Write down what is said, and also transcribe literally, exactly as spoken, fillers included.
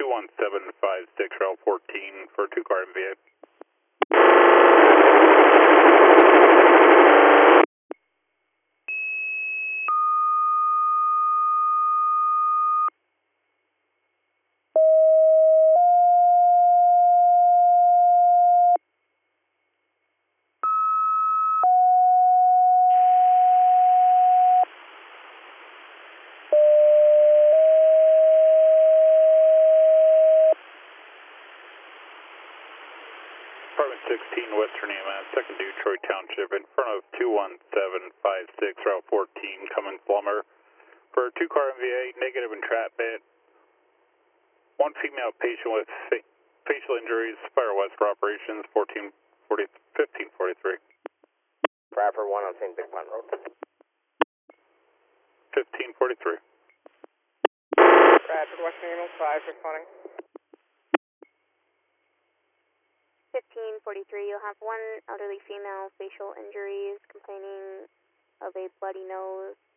two one seven five six, Route fourteen for two car M V A. Apartment sixteen, Western E M S, second Detroit Township, in front of two one seven five six, Route fourteen, coming plumber. For two car M V A, negative entrapment. One female patient with fa facial injuries, Fire West for operations, fourteen forty, fifteen forty-three. Bradford one on Saint Big Pond Road. fifteen forty-three. Bradford Western Eagle five, responding. fifteen forty-three, you'll have one elderly female, facial injuries, complaining of a bloody nose.